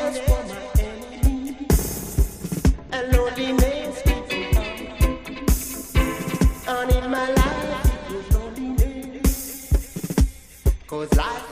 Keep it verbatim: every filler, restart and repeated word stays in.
loneliness for my enemy, and loneliness keeps on. And in my life it was loneliness, 'cause life